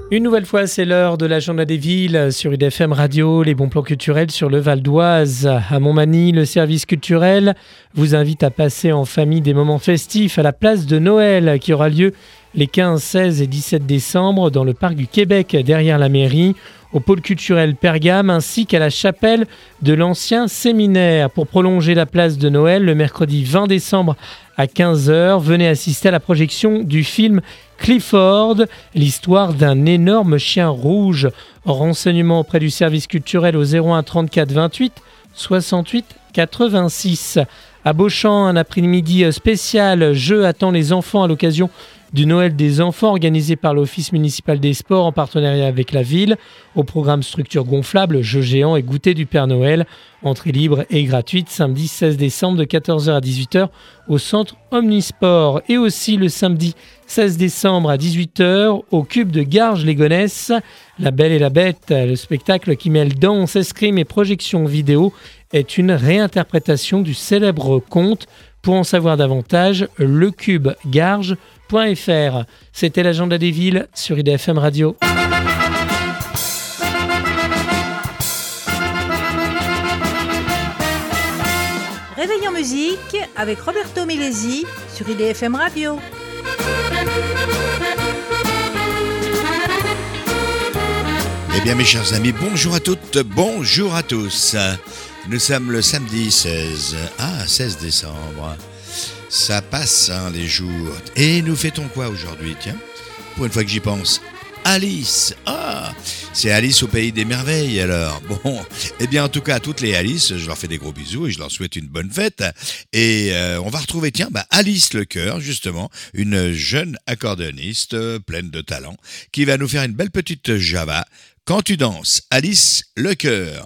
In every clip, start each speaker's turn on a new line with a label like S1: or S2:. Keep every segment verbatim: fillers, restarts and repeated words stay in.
S1: Une nouvelle fois, c'est l'heure de l'agenda des villes sur U D F M Radio, les bons plans culturels sur le Val d'Oise. À Montmagny, le service culturel vous invite à passer en famille des moments festifs à la place de Noël qui aura lieu les quinze, seize et dix-sept décembre dans le parc du Québec derrière la mairie, au pôle culturel Pergame ainsi qu'à la chapelle de l'ancien séminaire. Pour prolonger la place de Noël, le mercredi vingt décembre à quinze heures, venez assister à la projection du film Clifford, l'histoire d'un énorme chien rouge. Renseignements auprès du service culturel au zéro un trente-quatre vingt-huit soixante-huit quatre-vingt-six. À Beauchamp, un après-midi spécial jeu attend les enfants à l'occasion du Noël des enfants organisé par l'Office municipal des sports en partenariat avec la ville. Au programme structure gonflable, jeux géants et goûter du Père Noël. Entrée libre et gratuite samedi seize décembre de quatorze heures à dix-huit heures au centre Omnisport. Et aussi le samedi seize décembre à dix-huit heures au Cube de Garges-les-Gonesse. La Belle et la Bête, le spectacle qui mêle danse, escrime et projection vidéo, est une réinterprétation du célèbre conte. Pour en savoir davantage, lecubegarges point f r. C'était l'agenda des villes sur U D F M Radio.
S2: Réveil en musique avec Roberto Milesi sur U D F M Radio.
S3: Eh bien mes chers amis, bonjour à toutes, bonjour à tous. Nous sommes le samedi seize, ah seize décembre. Ça passe hein, les jours. Et nous fêtons quoi aujourd'hui? Tiens, pour une fois que j'y pense, Alice. Ah, c'est Alice au pays des merveilles alors. Bon, eh bien en tout cas à toutes les Alice, je leur fais des gros bisous et je leur souhaite une bonne fête. Et euh, on va retrouver tiens bah, Alice Lecoeur justement, une jeune accordéoniste euh, pleine de talent, qui va nous faire une belle petite java. Quand tu danses, Alice Lecoeur.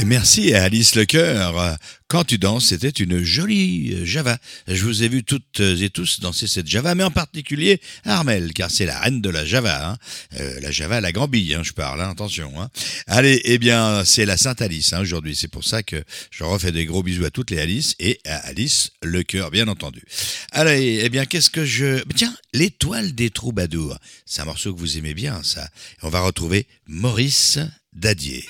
S3: Merci à Alice Lecoeur. Quand tu danses, c'était une jolie Java. Je vous ai vu toutes et tous danser cette Java, mais en particulier Armelle, car c'est la reine de la Java. Hein. Euh, la Java, la Gambie, hein, je parle, hein, attention. Hein. Allez, eh bien, c'est la Sainte Alice hein, aujourd'hui. C'est pour ça que je refais des gros bisous à toutes les Alice et à Alice Lecoeur, bien entendu. Allez, eh bien, qu'est-ce que je... Tiens, l'Étoile des Troubadours. C'est un morceau que vous aimez bien, ça. On va retrouver Maurice Dadier.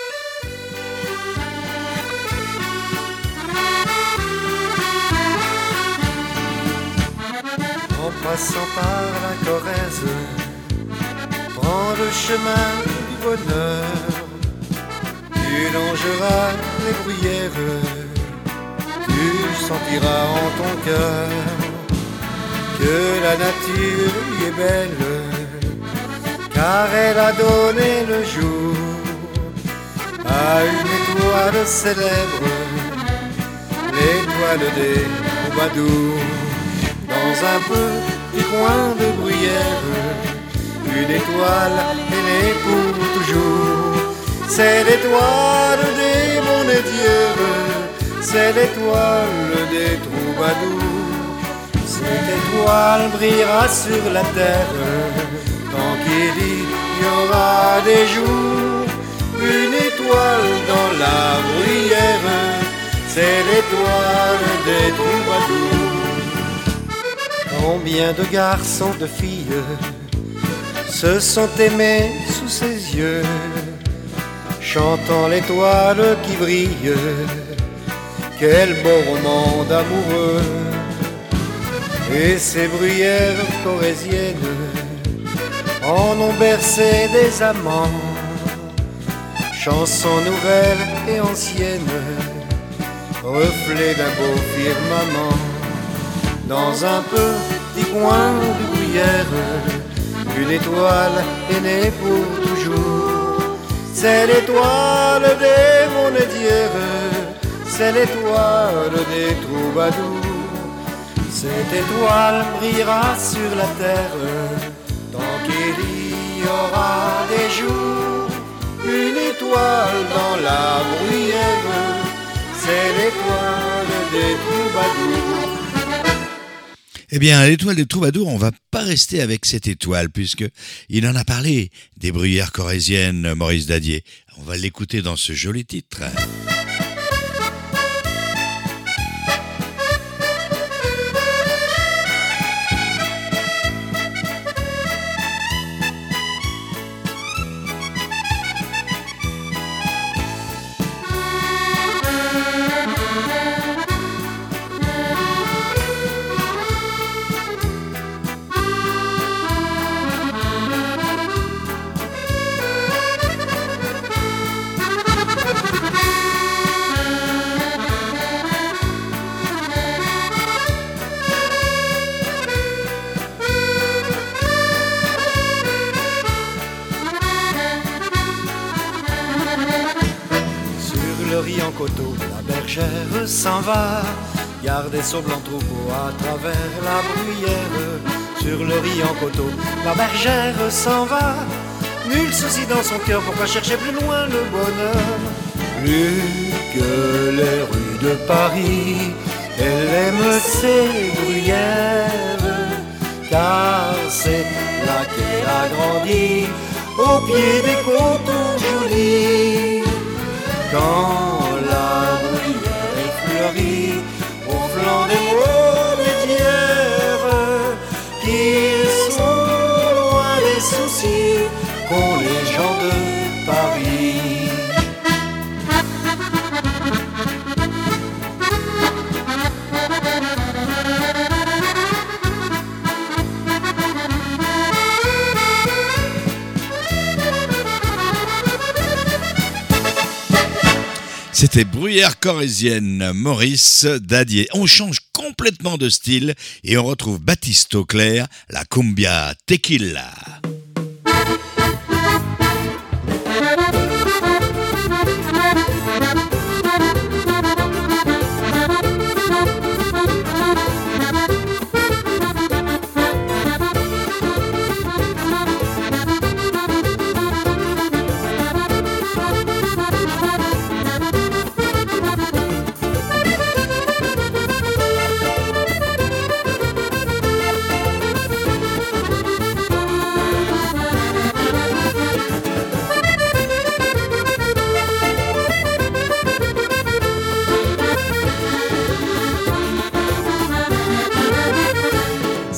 S4: En passant par la Corrèze, prends le chemin du bonheur. Tu longeras les bruyères, tu sentiras en ton cœur que la nature y est belle, car elle a donné le jour à une étoile célèbre, l'étoile des troubadours. Dans un petit coin de bruyère, une étoile est née pour toujours. C'est l'étoile des monédières, c'est l'étoile des troubadours. Cette étoile brillera sur la terre, tant qu'il y aura des jours. Une étoile dans la bruyère, c'est l'étoile des troubadours. Combien de garçons, de filles se sont aimés sous ses yeux, chantant l'étoile qui brille. Quel beau roman d'amoureux. Et ces bruyères corésiennes en ont bercé des amants, chansons nouvelles et anciennes, reflet d'un beau firmament. Dans un petit coin de bruyère, une étoile est née pour toujours. C'est l'étoile des monédières, c'est l'étoile des troubadours. Cette étoile brillera sur la terre, tant qu'il y aura des jours. Une étoile dans la bruyère, c'est l'étoile des troubadours.
S3: Eh bien, l'étoile des troubadours, on va pas rester avec cette étoile, puisque il en a parlé des bruyères corésiennes, Maurice Dadier. On va l'écouter dans ce joli titre.
S4: S'en va, garder son blanc troupeau à travers la bruyère. Sur le riant coteau, la bergère s'en va, nul souci dans son cœur, pourquoi chercher plus loin le bonheur? Plus que les rues de Paris, elle aime ses bruyères, car c'est là qu'elle a grandi, au pied des coteaux jolis. Quand la au flanc des monédières, qu'ils sont loin des soucis qu'ont les gens de Paris.
S3: C'était Bruyère corésienne, Maurice Dadier. On change complètement de style et on retrouve Baptiste Auclair, la cumbia tequila.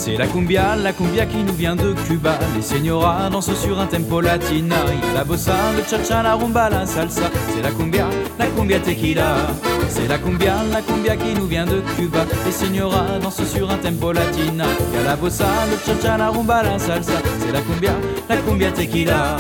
S5: C'est la cumbia, la cumbia qui nous vient de Cuba. Les señoras dansent sur un tempo latina. Il y a la bossa, le cha-cha, la rumba, la salsa. C'est la cumbia, la cumbia tequila. C'est la cumbia, la cumbia qui nous vient de Cuba. Les señoras dansent sur un tempo latina. Il y a la bossa, le cha-cha, la rumba, la salsa. C'est la cumbia, la cumbia tequila.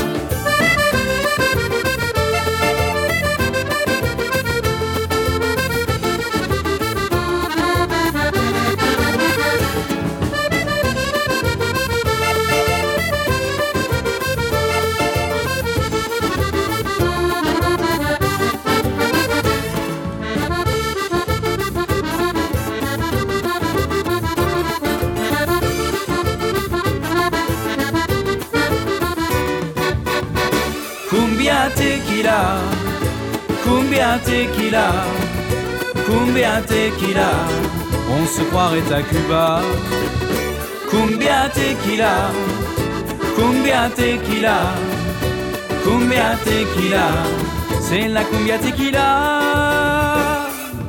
S5: Cumbia tequila, cumbia tequila, cumbia tequila, on se croirait à Cuba. Cumbia tequila, cumbia tequila, cumbia tequila, c'est la cumbia tequila.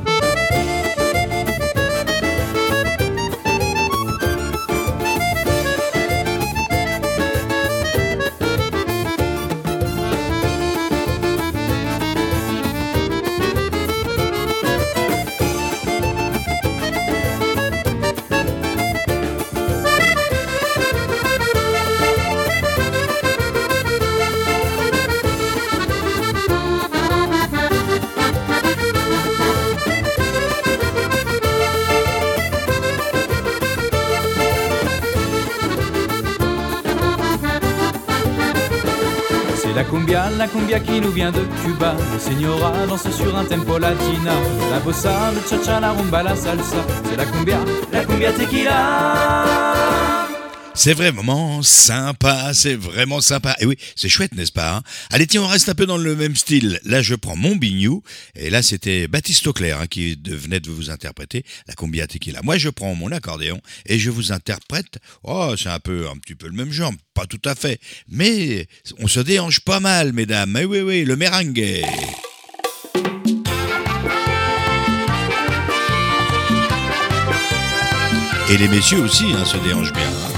S5: La cumbia, la cumbia qui nous vient de Cuba. Les señoras dansent sur un tempo latina. La bossa, le cha-cha, la rumba, la salsa. C'est la cumbia, la cumbia tequila.
S3: C'est vraiment sympa, c'est vraiment sympa. Et oui, c'est chouette, n'est-ce pas hein? Allez, tiens, on reste un peu dans le même style. Là, je prends mon bignou. Et là, c'était Baptiste Auclair hein, qui venait de vous interpréter la cumbia tequila. Moi, je prends mon accordéon et je vous interprète. Oh, c'est un peu, un petit peu le même genre, pas tout à fait. Mais on se déhanche pas mal, mesdames. Eh oui, oui, le merengue. Et les messieurs aussi hein, se déhangent bien. Hein.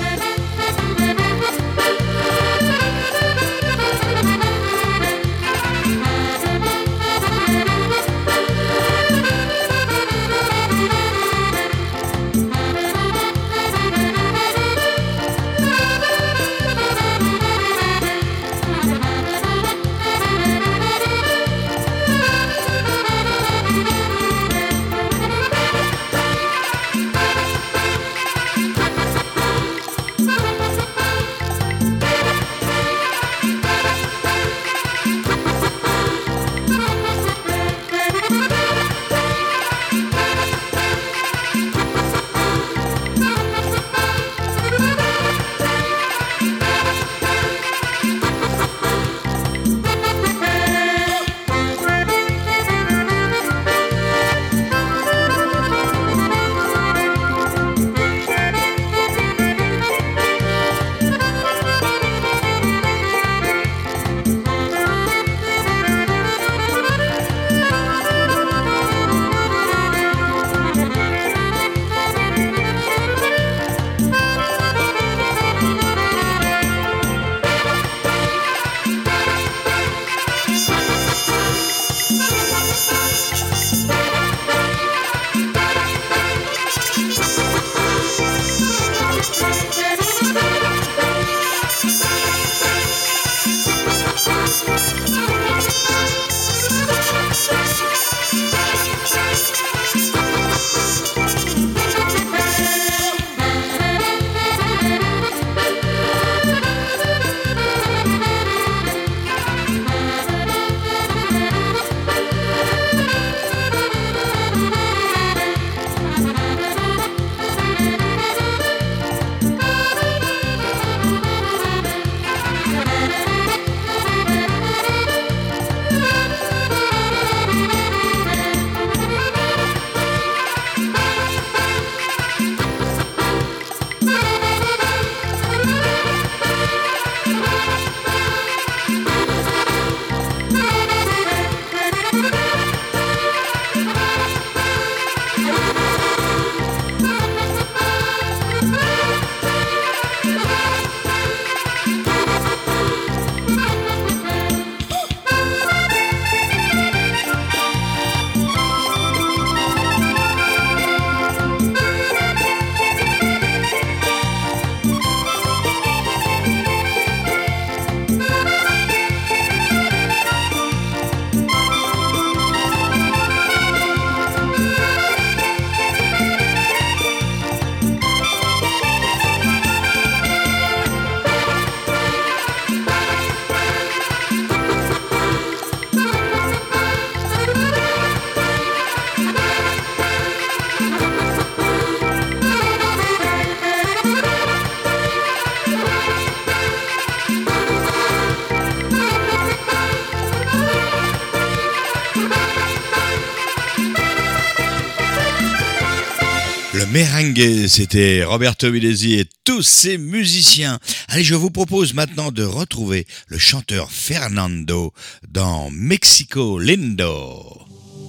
S3: Merengue, c'était Roberto Milesi et tous ses musiciens. Allez, je vous propose maintenant de retrouver le chanteur Fernando dans Mexico Lindo.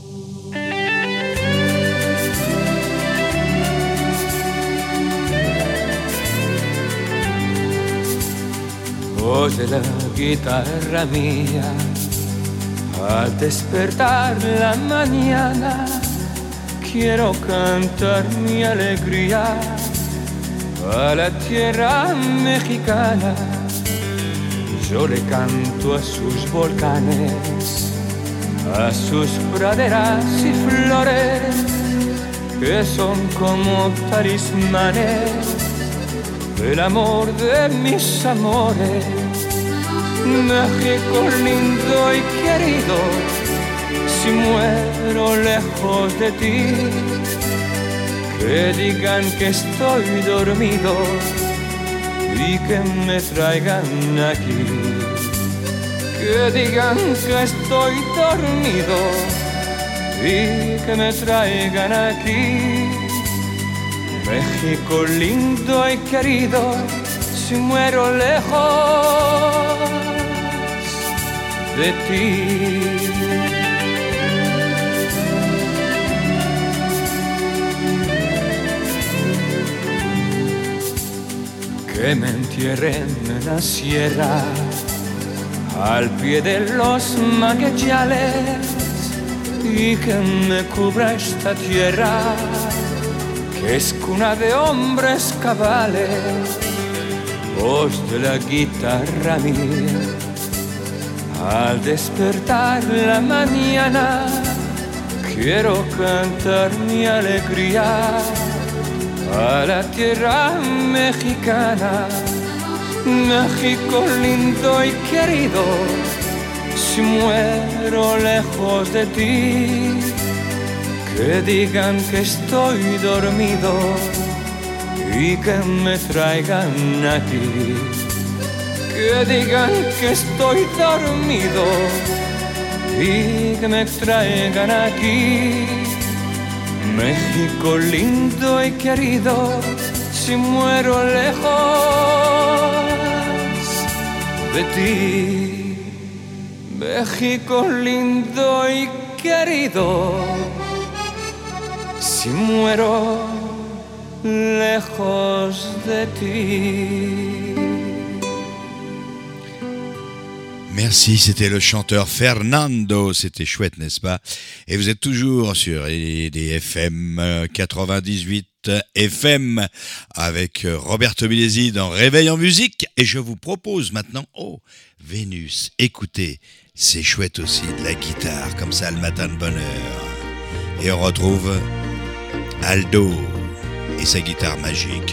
S6: Oye la guitarra mía al despertar la mañana. Quiero cantar mi alegría a la tierra mexicana. Yo le canto a sus volcanes, a sus praderas y flores, que son como talismanes del amor de mis amores. México lindo y querido, si muero lejos de ti, que digan que estoy dormido y que me traigan aquí. Que digan que estoy dormido y que me traigan aquí. México lindo y querido, si muero lejos de ti. Que me entierren en la sierra, al pie de los mangueyales, y que me cubra esta tierra, que es cuna de hombres cabales. Voz de la guitarra mía, al despertar la mañana, quiero cantar mi alegría a la tierra mexicana. México lindo y querido, si muero lejos de ti, que digan que estoy dormido y que me traigan aquí. Que digan que estoy dormido y que me traigan aquí. México lindo y querido, si muero lejos de ti. México lindo y querido, si muero lejos de ti.
S3: Merci, c'était le chanteur Fernando, c'était chouette, n'est-ce pas? Et vous êtes toujours sur des F M quatre-vingt-dix-huit F M avec Roberto Milesi dans Réveil en musique. Et je vous propose maintenant, oh, Vénus, écoutez, c'est chouette aussi, de la guitare, comme ça le matin de bonne heure. Et on retrouve Aldo et sa guitare magique.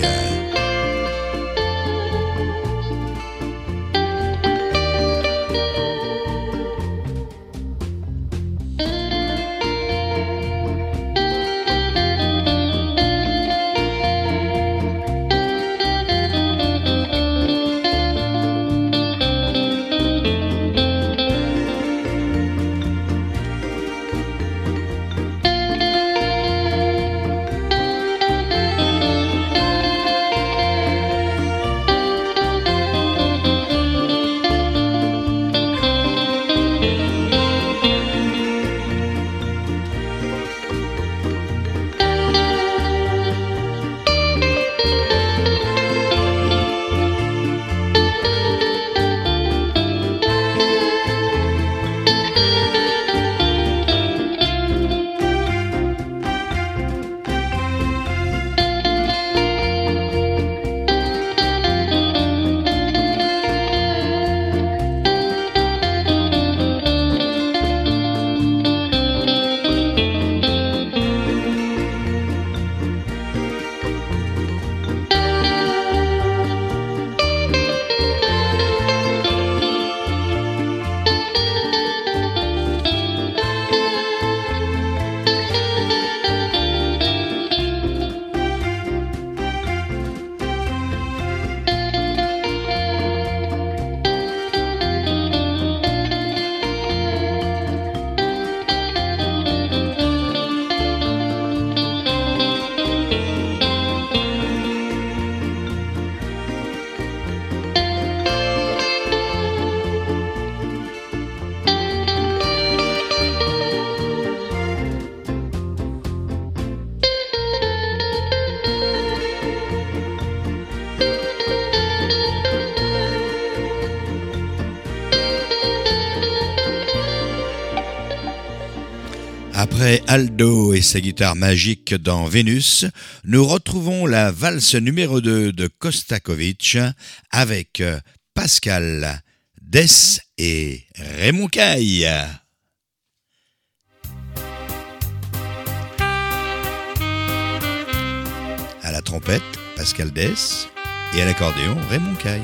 S3: Après Aldo et sa guitare magique dans Vénus, nous retrouvons la valse numéro deux de Kostakovitch avec Pascal Dess et Raymond Caille. À la trompette, Pascal Dess, et à l'accordéon, Raymond Caille.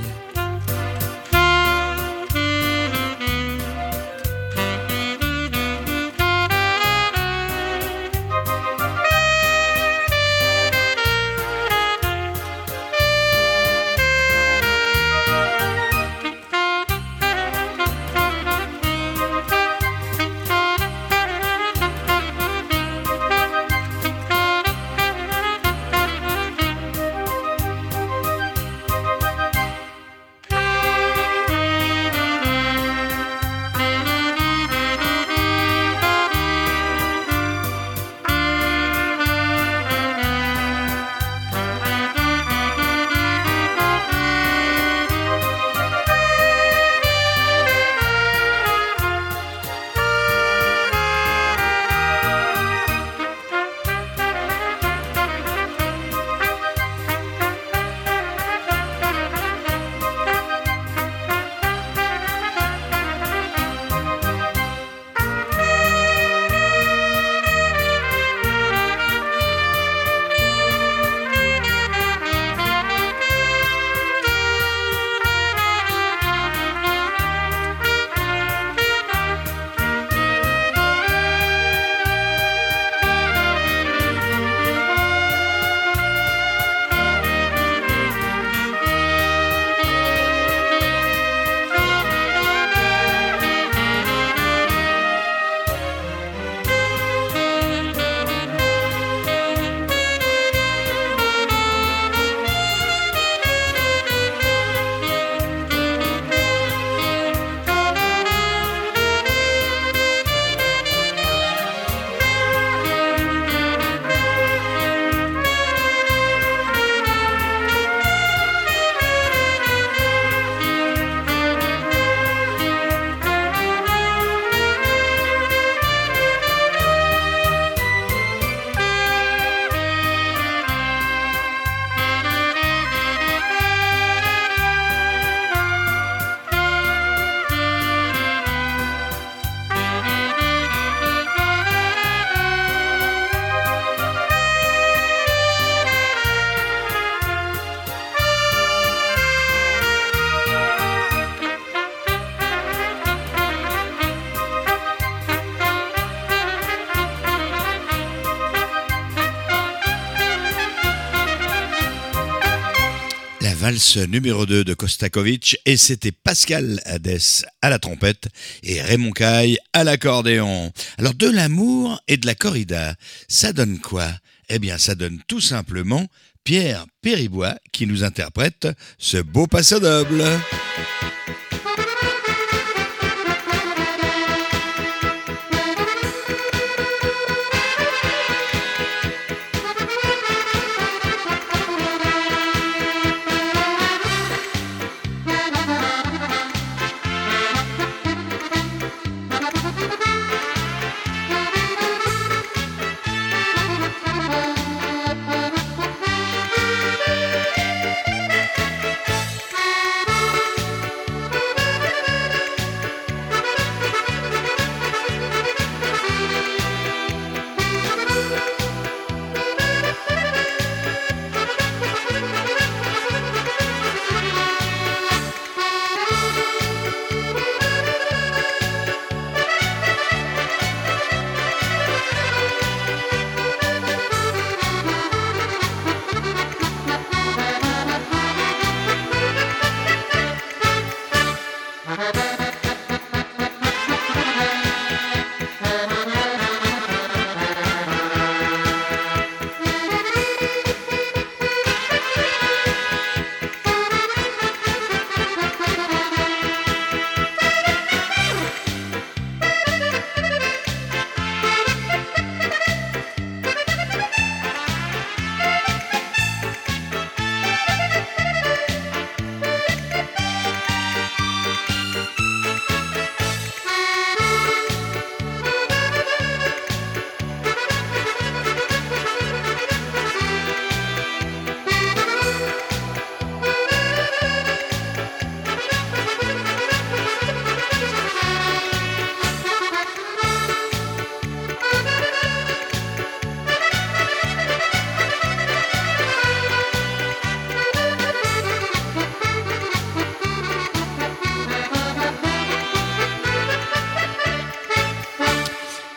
S3: Valse numéro deux de Kostakovitch, et c'était Pascal Dess à la trompette et Raymond Caille à l'accordéon. Alors de l'amour et de la corrida, ça donne quoi? Eh bien ça donne tout simplement Pierre Péribois qui nous interprète ce beau passo doble.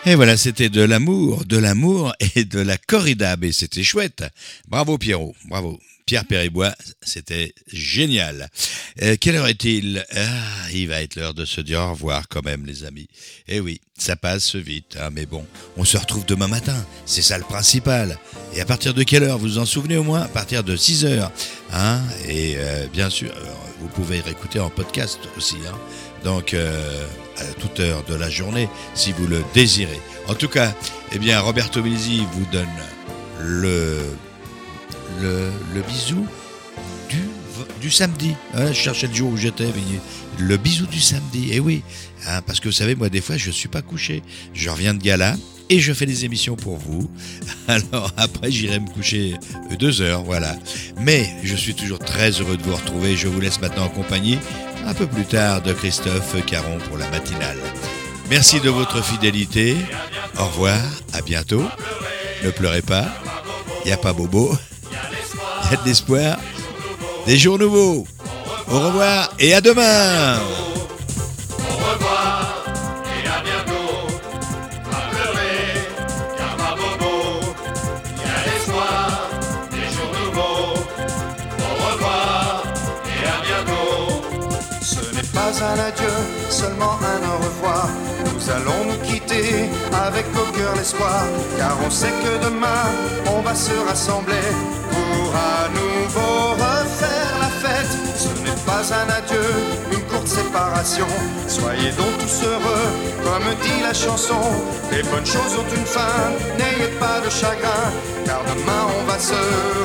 S3: Et voilà, c'était de l'amour, de l'amour et de la corrida. Mais c'était chouette. Bravo Pierrot, bravo. Pierre Péribois, c'était génial. Euh, quelle heure est-il ? Ah, il va être l'heure de se dire au revoir quand même, les amis. Eh oui, ça passe vite, hein, mais bon, on se retrouve demain matin, c'est ça le principal. Et à partir de quelle heure ? Vous vous en souvenez au moins ? À partir de six heures. Hein, et euh, bien sûr, vous pouvez réécouter en podcast aussi. Hein, donc, euh, à toute heure de la journée, si vous le désirez. En tout cas, eh bien, Roberto Milesi vous donne le... Le, le bisou du, du samedi. Voilà, je cherchais le jour où j'étais. Le bisou du samedi. Et oui, hein, parce que vous savez, moi, des fois, je ne suis pas couché. Je reviens de gala et je fais des émissions pour vous. Alors, après, j'irai me coucher deux heures. Voilà. Mais je suis toujours très heureux de vous retrouver. Je vous laisse maintenant en compagnie, un peu plus tard, de Christophe Caron pour la matinale. Merci de votre fidélité. Au revoir. À bientôt. Ne pleurez pas. Il n'y a pas bobo. Il y a de l'espoir, des jours nouveaux. Au revoir et à demain.
S7: Au revoir et à bientôt. Pas pleurer, car ma bobo. Il y a l'espoir, des jours nouveaux. Au revoir et à bientôt.
S4: Ce n'est pas un adieu, seulement un au revoir. Nous allons nous quitter avec au cœur l'espoir, car on sait que demain on va se rassembler pour à nouveau refaire la fête. Ce n'est pas un adieu, une courte séparation. Soyez donc tous heureux, comme dit la chanson. Les bonnes choses ont une fin, n'ayez pas de chagrin, car demain on va se